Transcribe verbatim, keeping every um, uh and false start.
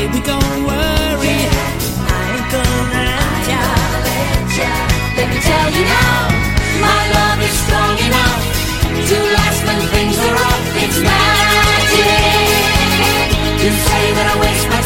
baby, don't worry. I ain't gonna let ya. Let me tell you now, my love is strong enough to last when things are rough. It's magic. You say that I waste my